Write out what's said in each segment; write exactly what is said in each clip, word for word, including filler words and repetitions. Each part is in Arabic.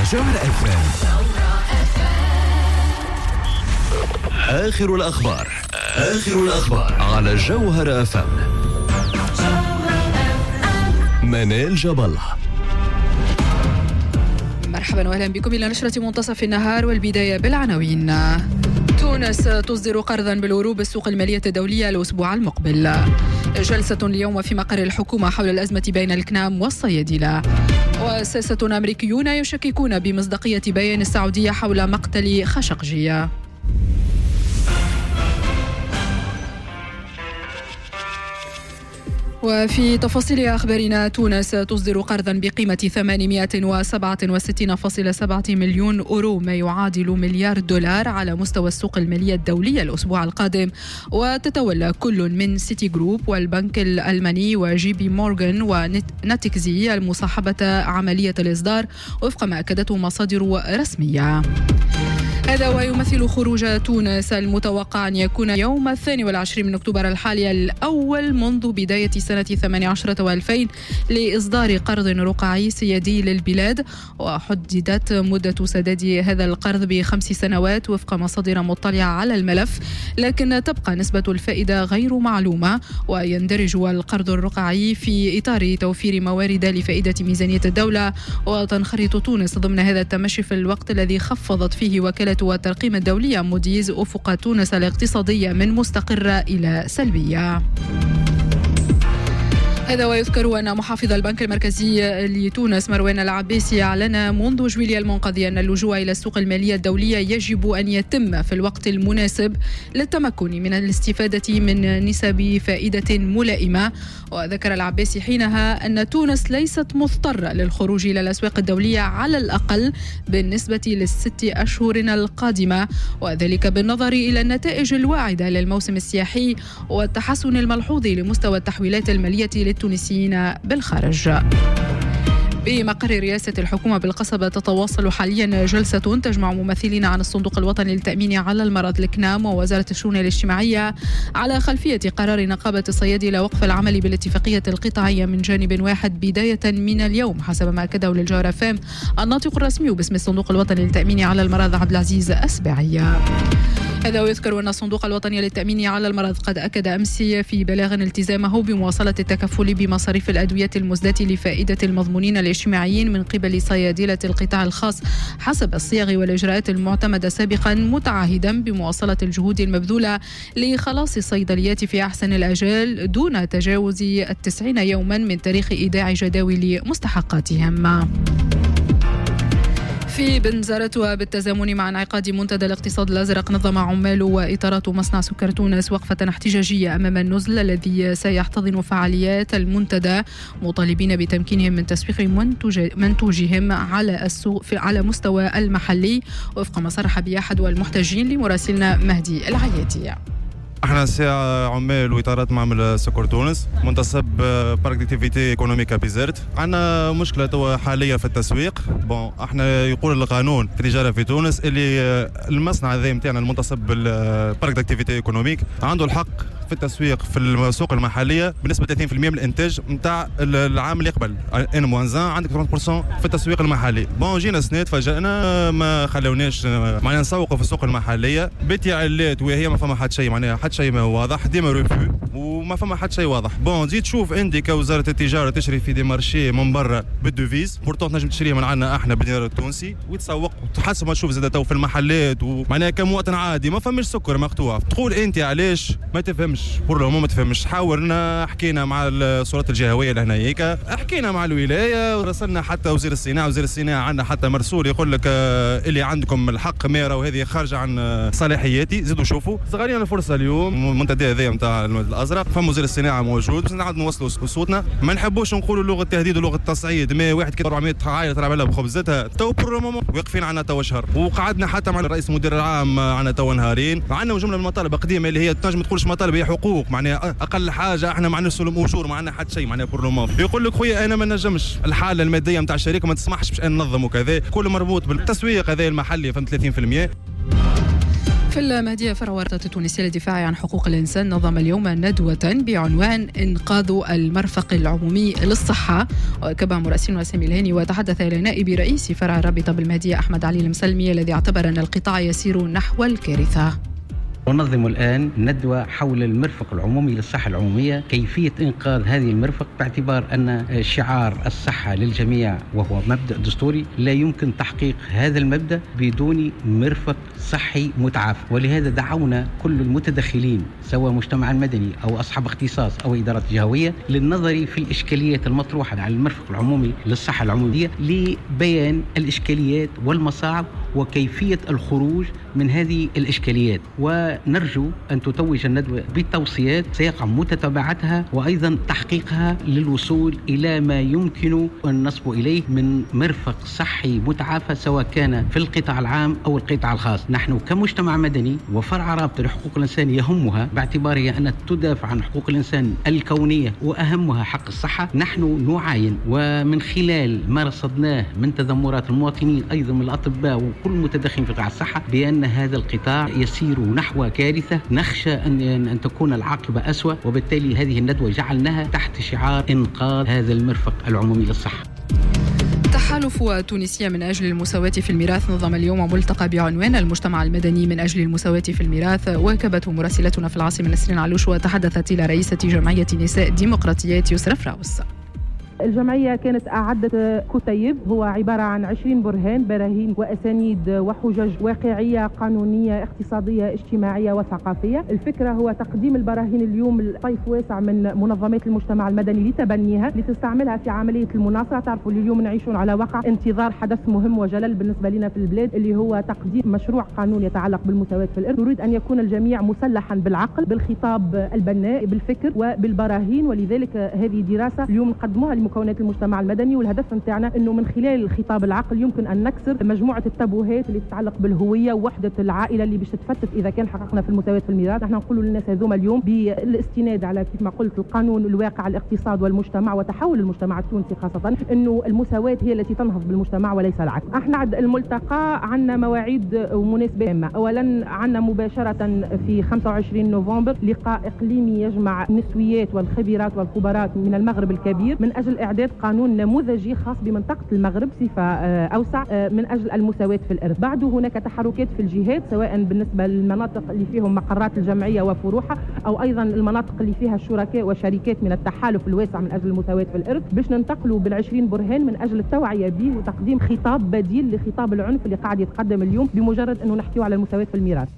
جوهر اف ام. آخر الأخبار آخر الأخبار على جوهر اف ام. منال جبل. مرحبا واهلا بكم الى نشرة منتصف النهار، والبداية بالعناوين. تونس تصدر قرضا بالورو بالسوق المالية الدولية الأسبوع المقبل. جلسة اليوم في مقر الحكومة حول الأزمة بين الكنام والصيادلة. وساسة أمريكيون يشككون بمصداقية بيان السعودية حول مقتل خشقجي. وفي تفاصيل أخبارنا، تونس تصدر قرضا بقيمة ثمانمائة وسبعة وستين فاصلة سبعة مليون أورو، ما يعادل مليار دولار، على مستوى السوق المالية الدولية الأسبوع القادم. وتتولى كل من سيتي جروب والبنك الألماني وجي بي مورغان وناتكزي المصاحبة عملية الإصدار وفق ما أكدته مصادر رسمية. هذا ويمثل خروج تونس المتوقع أن يكون يوم الثاني والعشرين من أكتوبر الحالي الأول منذ بداية سنة ثمانية عشر والفين لإصدار قرض رقعي سيادي للبلاد، وحددت مدة سداد هذا القرض بخمس سنوات وفق مصادر مطلعة على الملف، لكن تبقى نسبة الفائدة غير معلومة. ويندرج القرض الرقعي في إطار توفير موارد لفائدة ميزانية الدولة، وتنخرط تونس ضمن هذا التمشي في الوقت الذي خفضت فيه وكالة والترقيم الدولية موديز أفق تونس الاقتصادية من مستقرة إلى سلبية. هذا ويذكر أن محافظ البنك المركزي لتونس مروان العباسي أعلن منذ جويلية المنقذي أن اللجوء إلى السوق المالية الدولية يجب أن يتم في الوقت المناسب للتمكن من الاستفادة من نسب فائدة ملائمة. وذكر العباسي حينها أن تونس ليست مضطرة للخروج إلى الأسواق الدولية على الأقل بالنسبة للست أشهر القادمة، وذلك بالنظر إلى النتائج الواعدة للموسم السياحي والتحسن الملحوظ لمستوى التحويلات المالية للتونسيين بالخارج. بمقر رئاسة الحكومة بالقصبة تتواصل حاليا جلسة تجمع ممثلين عن الصندوق الوطني للتأمين على المرض الكنام ووزارة الشؤون الاجتماعية على خلفية قرار نقابة الصيادلة وقف العمل بالاتفاقية القطاعية من جانب واحد بداية من اليوم، حسب ما أكده للجوهر اف ام الناطق الرسمي باسم الصندوق الوطني للتأمين على المرض عبد العزيز السباعي. هذا ويذكر أن الصندوق الوطني للتأمين على المرض قد أكد أمس في بلاغ التزامه بمواصلة التكفل بمصاريف الأدوية المزدة لفائدة المضمونين الاجتماعيين من قبل صيادلة القطاع الخاص حسب الصيغ والإجراءات المعتمدة سابقا، متعهدا بمواصلة الجهود المبذولة لخلاص الصيدليات في أحسن الأجال دون تجاوز التسعين يوما من تاريخ إيداع جداول مستحقاتهم. في بنزرت وبالتزامن مع انعقاد منتدى الاقتصاد الأزرق، نظم عمال وإطارات مصنع سكر تونس وقفة احتجاجية أمام النزل الذي سيحتضن فعاليات المنتدى، مطالبين بتمكينهم من تسويق منتوج منتوجهم على السوق على مستوى المحلي، وفق ما صرح به أحد المحتجين لمراسلنا مهدي العياتي. احنا ساعة عمال واطارات معمل سكر تونس منتصب بارك ديكتيفيتي ايكونوميكا بيزرت. عندنا مشكله توا حاليه في التسويق. بون احنا يقول القانون في التجاره في تونس اللي المصنع هذا نتاعنا المنتصب بالبارك ديكتيفيتي ايكونوميك عنده الحق في التسويق في السوق المحليه بنسبه ثلاثين بالمئة من الانتاج نتاع العام اللي قبل ان موان عندك ثلاثين بالمئة في التسويق المحلي. بون جينا سنه تفاجئنا ما خلوناش معناها نسوقوا في السوق المحليه بتعلات وهي ما فما حد شيء معناها حد شيء ما هو واضح ديما ريفو وما فما حد شيء واضح. بون زيد تشوف انت كوزاره التجاره تشري في دي مارشي من برا بالدوفيز بورتون تنجم تشريها من عندنا احنا بالدينار التونسي وتسوق وتحسب ما تشوف زاد تو في المحلات ومعناها كمواطن عادي ما فماش سكر مقطوع. تقول انت علاش ما تفهمش بور لو ما تفهمش. حاورنا حكينا مع السلطات الجهويه لهنا هيك حكينا مع الولايه ورسلنا حتى وزير الصناعه. وزير الصناعه عندنا حتى مرسول يقول لك اللي عندكم الحق ميرا وهذه خارجه عن صلاحياتي. زيدوا شوفوا صغارين الفرصه اليوم المنتدى هذا نتاع الازرق فما وزير الصناعه موجود باش نعاود نوصلوا صوتنا. ما نحبوش نقولوا لغه التهديد ولغه التصعيد. ما واحد كي أربعمائة عائله تلعب لها بخبزتها تو بور واقفين عنا تو شهر. وقعدنا حتى مع الرئيس المدير العام عنا تو نهارين. عندنا جمله من المطالب قديمه اللي هي تنجم تقولش مطالب هي حقوق معناها اقل حاجه احنا ما عندناش اجور ما عندنا حتى شيء معناها بور لو يقول لك خويا انا ما نجمش الحاله الماديه نتاع الشركه ما تسمحش باش ننظم وكذا كل مربوط بالتسويق هذا المحلي فهمت ثلاثين بالمئة. في المهدية فرع ورطة التونسية للدفاع عن حقوق الإنسان نظم اليوم ندوة بعنوان إنقاذ المرفق العمومي للصحة، وكبه مراسلنا سامي الهاني وتحدث إلى نائب رئيس فرع الرابطة بالمهدية أحمد علي المسلمي الذي اعتبر أن القطاع يسير نحو الكارثة. وننظم الآن ندوة حول المرفق العمومي للصحة العمومية، كيفية إنقاذ هذه المرفق، باعتبار أن شعار الصحة للجميع وهو مبدأ دستوري، لا يمكن تحقيق هذا المبدأ بدون مرفق صحي متعافى. ولهذا دعونا كل المتدخلين سواء مجتمع مدني أو أصحاب اختصاص أو إدارات جهوية للنظر في الإشكاليات المطروحة على المرفق العمومي للصحة العمومية لبيان الإشكاليات والمصاعب وكيفية الخروج من هذه الإشكاليات. ونرجو أن تتوج الندوة بالتوصيات سيقع متتابعتها وأيضا تحقيقها للوصول إلى ما يمكن أن نصبو إليه من مرفق صحي متعافى سواء كان في القطاع العام أو القطاع الخاص. نحن كمجتمع مدني وفرع رابطة لحقوق الإنسان يهمها باعتبارها أن تدافع عن حقوق الإنسان الكونية وأهمها حق الصحة. نحن نعاين ومن خلال ما رصدناه من تذمرات المواطنين أيضا من الأطباء وكل متدخل في قطاع الصحة بأن هذا القطاع يسير نحو كارثة، نخشى أن أن تكون العاقبة أسوأ، وبالتالي هذه الندوة جعلناها تحت شعار إنقاذ هذا المرفق العمومي للصحة. التحالف التونسي من أجل المساواة في الميراث نظم اليوم ملتقى بعنوان المجتمع المدني من أجل المساواة في الميراث، وكبته مراسلتنا في العاصمة نسرين علوش وتحدثت إلى رئيسة جمعية نساء ديمقراطيات يسرى فراوس. الجمعية كانت أعدت كتيب هو عبارة عن عشرين برهان، براهين وأسانيد وحجج واقعية قانونية اقتصادية اجتماعية وثقافية. الفكرة هو تقديم البراهين اليوم لطيف واسع من منظمات المجتمع المدني لتبنيها لتستعملها في عملية المناصرة. تعرفوا اليوم نعيشون على واقع انتظار حدث مهم وجلل بالنسبة لنا في البلاد اللي هو تقديم مشروع قانون يتعلق بالمساواة في الإرث. نريد أن يكون الجميع مسلحا بالعقل بالخطاب البناء بالفكر وبالبراهين، ولذلك هذه دراسة اليوم نقدموها مكونات المجتمع المدني، والهدف نتاعنا انه من خلال الخطاب العقل يمكن ان نكسر مجموعه التابوهات اللي تتعلق بالهويه ووحده العائله اللي باش تتفتت اذا كان حققنا في المساواه في الميراث. نحن نقولوا للناس هذوما اليوم بالاستناد على كيف ما قلت القانون الواقع الاقتصاد والمجتمع وتحول المجتمع التونسي خاصه، انه المساواه هي التي تنهض بالمجتمع وليس العكس. احنا الملتقى عندنا مواعيد ومناسبات هامه. اولا عندنا مباشره في خمسة وعشرين نوفمبر لقاء اقليمي يجمع النسويات والخبيرات والخبراء من المغرب الكبير من اجل إعداد قانون نموذجي خاص بمنطقة المغرب بصفة أوسع من أجل المساواة في الإرث. بعده هناك تحركات في الجهات سواء بالنسبة للمناطق اللي فيهم مقرات الجمعية وفروعها أو أيضا المناطق اللي فيها الشركاء وشركات من التحالف الواسع من أجل المساواة في الإرث، باش ننتقلوا بالعشرين برهان من أجل التوعية به وتقديم خطاب بديل لخطاب العنف اللي قاعد يتقدم اليوم بمجرد أنه نحكيو على المساواة في الميراث.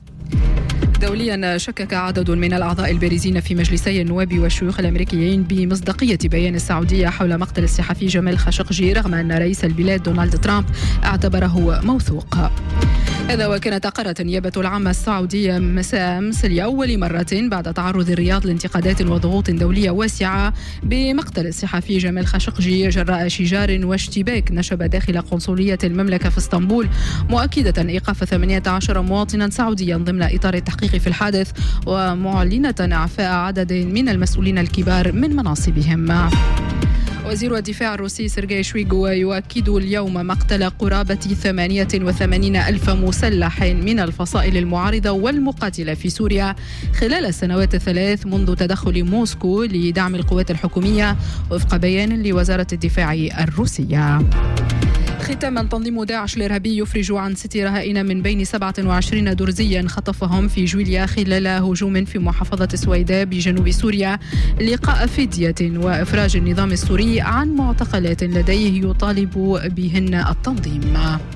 دوليا شكك عدد من الأعضاء البارزين في مجلسي النواب والشيوخ الأمريكيين بمصداقية بيان السعودية حول مقتل الصحفي جمال خاشقجي رغم أن رئيس البلاد دونالد ترامب اعتبره موثوق. هذا وكانت أقرت النيابة العامة السعودية مساء أمس لأول مرة بعد تعرض الرياض لانتقادات وضغوط دولية واسعة بمقتل الصحفي جمال خاشقجي جراء شجار واشتباك نشب داخل قنصلية المملكة في اسطنبول، مؤكدة إيقاف ثمانية عشر مواطنا سعوديا ضمن إطار التحقيق في الحادث ومعلنة إعفاء عدد من المسؤولين الكبار من مناصبهم. وزير الدفاع الروسي سيرجي شويغو يؤكد اليوم مقتل قرابة ثمانية وثمانين ألف مسلح من الفصائل المعارضة والمقاتلة في سوريا خلال السنوات الثلاث منذ تدخل موسكو لدعم القوات الحكومية وفق بيان لوزارة الدفاع الروسية. ختاما، تنظيم داعش الإرهابي يفرج عن ست رهائن من بين سبعة وعشرين درزيا خطفهم في جويليا خلال هجوم في محافظة سويداء بجنوب سوريا لقاء فدية وإفراج النظام السوري عن معتقلات لديه يطالب بهن التنظيم.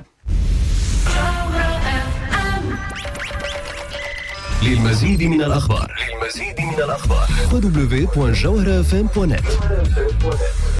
للمزيد من الأخبار للمزيد من الأخبار دبليو دبليو دبليو دوت جوهرة إف إم دوت نت.